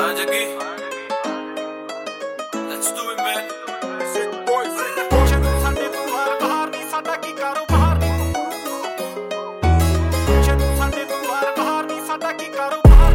Jaggi, let's do it, man. Sick boy, sick boy. ਸਾਡੇ ਤੋਂ ਬਾਹਰ ਨਹੀਂ ਸਾਡਾ ਕੀ ਕਾਰੋਬਾਰ ਨਹੀਂ ਸਾਡੇ ਤੋਂ ਬਾਹਰ ਨਹੀਂ ਸਾਡਾ ਕੀ ਕਾਰੋਬਾਰ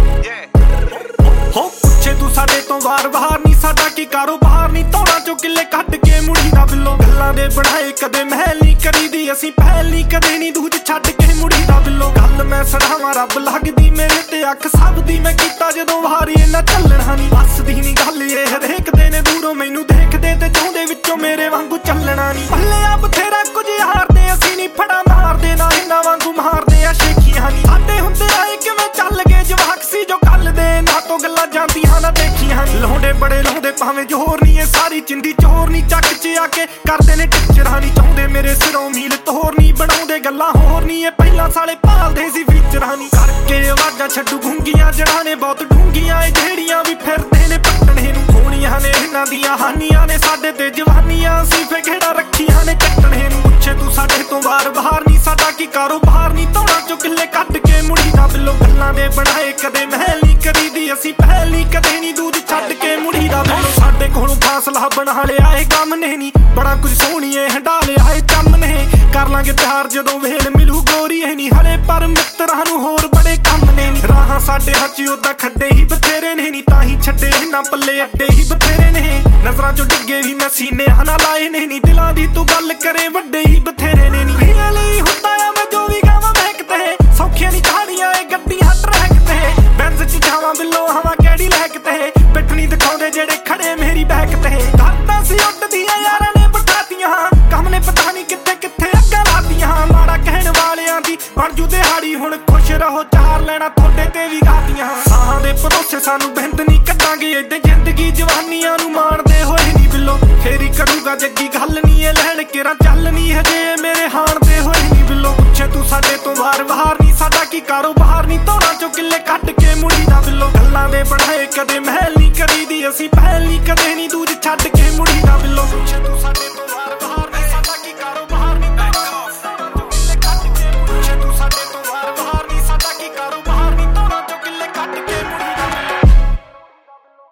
ਹੋ ਪੁੱਛੇ ਤੂੰ ਸਾਡੇ ਤੋਂ ਬਾਹਰ ਨਹੀਂ ਸਾਡਾ ਕੀ ਕਾਰੋਬਾਰ ਨਹੀਂ ਤੋੜਾ ਚੋਂ ਕਿੱਲੇ ਕੱਢ ਕੇ ਮੁੜੀ ਦਾ ਬਿੱਲੋ ਗੱਲਾਂ ਦੇ ਬਣਾਏ ਕਦੇ ਮਹਿਲ ਨਹੀਂ ਕਰੀਦੀ ਅਸੀਂ ਪਹਿਲ ਨਹੀਂ ਕਦੇ ਨਹੀਂ ਦੂਜ ਛੱਡ ਕੇ ਮੁੜੀ ਦਾ ਬਿੱਲੋ ਗੱਲ ਮੈਂ ਸੜਾਵਾਂ ਰੱਬ ਲੱਗਦੀ ਮੇਰੇ ਤੇ ਅੱਖ ਸਭ ਦੀ ਮੈਂ ਕੀਤਾ ਜਦੋਂ ਵਾਰੀ ਇਹਨਾਂ ਚੱਲਣਾ ਨਹੀਂ ਵੱਸਦੀ ਨਹੀਂ ਗੱਲ ਇਹ ਹਰੇਕ ਦੇ ਨੇ ਦੂਰੋਂ ਮੈਨੂੰ ਦੇਖਦੇ ਤੇ ਚਾਹੁੰਦੇ ਵਿੱਚੋਂ ਮੇਰੇ ਵਾਂਗੂ ਚੱਲਣਾ ਨਹੀਂ ਭੱਲੇ ਆ ਬਥੇਰਾ ਕੁਝ ਹਾਰਦੇ ਅਸੀਂ ਨਹੀਂ ਫੜਾ ਮਾਰਦੇ ਨਾ ਇਹਨਾਂ ਵਾਂਗੂ ਮਾਰਦੇ ਆ ਸ਼ੇਖੀਆਂ ਨਹੀਂ ਸਾਡੇ ਹੁੰਦੇ ਆਏ ਕਿਵੇਂ ਚੱਲ ਗਏ ਜਵਾਕ ਸੀ ਜੋ ਕੱਲ ਦੇ ਨਾ ਤੋਂ ਗੱਲਾਂ ਜਾਂਦੀਆਂ ਨਾ ਦੇਖੀਆਂ ਨਹੀਂ ਲਾਉਂਦੇ ਬੜੇ ਲਾਉਂਦੇ ਭਾਵੇਂ ਜੋਰ ਨਹੀਂ ਇਹ ਸਾਰੀ ਚਿੰਦੀ ਚੋਰ ਨਹੀਂ ਚੱਕ ਚ ਆ ਕੇ ਕਰਦੇ ਨੇ ਟਿਚਰਾਂ ਨਹੀਂ ਚਾਹੁੰਦੇ ਮੇਰੇ ਸਿਰੋਂ ਮੀਲ ਤੋਰ ਨਹੀਂ ਬਣਾਉਂਦੇ ਗੱਲਾਂ ਹੋਰ ਨਹੀਂ ਇਹ ਪਹਿਲਾਂ ਸਾਲੇ ਭਾਲਦੇ ਸੀ ਫੀਚਰਾਂ ਨਹੀਂ ਕਰਕੇ ਆਵਾਜ਼ਾਂ ਛੱਡੂ ਗੁੰਗੀਆਂ ਜੜਾਂ ਨੇ ਬਹੁਤ ਡੂੰਘੀਆਂ ਇਹ ਜਿਹੜੀਆਂ ਵੀ ਫਿਰਦੇ ਨੇ ਪੱਟਣੇ ਨੂੰ ਹੋਣੀਆਂ ਨੇ ਇਹਨਾਂ ਦੀਆਂ ਹਾਨੀਆਂ ਨੇ ਸਾਡੇ ਤੇ ਜਵਾਨੀਆਂ ਅਸੀਂ ਫੇ ਖੇੜਾ ਰੱਖੀਆਂ ਨੇ ਕੱਟਣੇ ਨੂੰ ਪੁੱਛੇ ਤੂੰ ਸਾਡੇ ਤੋਂ ਬਾਹਰ ਨਹੀਂ ਸਾਡਾ ਕੀ ਕਾਰੋਬਾਰ ਨਹੀਂ ਤੋੜਾ ਚੋਂ ਕਿੱਲੇ ਕੱਢ ਕੇ ਮੁੜੀ ਦਾ ਬਿੱਲੋ ਗੱਲਾਂ ਦੇ ਬਣਾਏ ਕਦੇ ਮਹਿਲ ਨਹੀਂ ਕਰੀਦੀ ਅਸੀਂ ਪਹਿਲ ਨਹੀਂ ਕਦੇ ਨਹੀਂ ਦੂਜ ਛੱਡ ਕੇ ਮੁੜੀ ਦਾ ਬਿੱਲੋ ਸਾਡੇ ਕੋਲੋਂ ਫਾਸਲਾ ਬਣਾ ਲਿਆ ਇਹ ਕੰਮ ਨੇ ਨਹੀਂ ਬੜਾ ਕੁਝ ਸੋਹਣੀਏ ਹੰਡਾ ਲਿਆ ਇਹ ਚੰਮ ਨੇ ਕਰ ਲਾਂਗੇ ਤਿਆਰ ਜਦੋਂ ਵੇਲ ਮਿਲੂ ਗੋਰੀ ਇਹ ਨਹੀਂ ਹਲੇ ਪਰ ਮਿੱਤਰਾਂ ਨੂੰ ਹੋਰ ਬੜੇ ਕੰਮ ਨੇ ਰਾਹਾਂ ਸਾਡੇ ਹੱਥ ਉਦਾਂ ਖੱਡੇ ਹੀ ਬਥੇਰੇ ਨੇ ਨਹੀਂ ਤਾਂ ਹੀ ਛੱਡੇ ਨਾ ਪੱਲੇ ਅੱਡੇ ਹੀ ਬਥੇਰੇ ਨੇ ਨਜ਼ਰਾਂ ਚੋਂ ਡਿੱਗੇ ਵੀ ਮੈਂ ਸੀਨੇ ਹਨਾ ਲਾਏ ਨੇ ਨਹੀਂ ਦਿਲਾਂ ਦੀ ਤੂੰ ਗੱਲ ਕਰੇ ਵੱਡੇ ਹੀ ਬਥੇਰੇ ਨੇ ਨਹੀਂ ਰੀਅਲ ਲਈ ਹੁੰਦਾ ਆ ਮੈਂ ਜੋ ਵੀ ਗਾਵਾਂ ਮਹਿਕ ਤੇ ਸੌਖੀਆਂ ਨਹੀਂ ਕਹਾਣੀਆਂ ਇਹ ਗੱਡੀਆਂ ਟਰੈਕ ਤੇ ਬੈਂਜ਼ ਚ ਜਾਵਾਂ ਬਿੱਲੋ ਹਵਾ ਕਿਹੜੀ ਲੈਕ ਤੇ ਪਿੱਠਣੀ ਦਿਖਾਉਂਦੇ ਜਿਹੜੇ ਖੜੇ ਮੇਰੀ ਬੈਕ ਤੇ ਕਰਦਾ ਸੀ ਉੱਡਦੀਆਂ ਯਾਰਾਂ ਨੇ ਬਟਾਤੀਆਂ ਕੰਮ ਨੇ ਪਤਾ ਨਹੀਂ ਕਿੱਥੇ ਕਿੱਥੇ ਅੱਗਾ ਲਾਤੀਆਂ ਮਾੜਾ ਕਹਿਣ ਵਾਲਿਆਂ ਦੀ ਬਣ ਜੂ ਦਿਹਾੜੀ ਹੁਣ ਖੁਸ਼ ਰਹੋ ਚਾਰ ਲੈਣਾ ਤੁਹਾਡੇ ਤੇ ਵੀ ਗਾਤੀਆਂ ਸਾਹਾਂ ਦੇ ਭਰੋਸੇ ਸਾਨੂੰ ਬਿੰਦ ਨਹੀਂ ਕੱਢਾਂਗੇ ਏਦਾਂ ਜ਼ਿੰਦਗੀ ਜਵਾਨੀਆਂ ਨੂੰ ਮਾਣਦੇ ਹੋਏ ਨਹੀਂ ਬਿੱਲੋ ਫੇਰੀ ਕਰੂਗਾ ਜੱਗੀ ਗੱਲ ਨਹੀਂ ਇਹ ਲੈਣ ਕੇਰਾ ਚੱਲ ਨਹੀਂ ਹਜੇ ਮੇਰੇ ਹਾਣ ਦੇ ਹੋਏ ਨਹੀਂ ਬਿੱਲੋ ਪੁੱਛੇ ਤੂੰ ਸਾਡੇ ਤੋਂ ਬਾਹਰ ਨਹੀਂ ਸਾਡਾ ਕੀ ਕਾਰੋਬਾਰ ਨਹੀਂ ਤੋੜਾ ਚੋਂ ਕਿੱਲੇ ਕੱਢ ਕੇ ਮੁੜੀ ਦਾ ਬਿੱਲੋ ਗੱਲਾਂ ਦੇ ਬਣਾਏ ਕਦੇ ਮਹਿਲ ਨਹੀਂ ਕਰੀਦੀ ਅਸੀਂ ਪਹਿਲ ਨਹੀਂ ਕਦੇ ਨਹੀਂ ਦੂਜ ਛੱਡ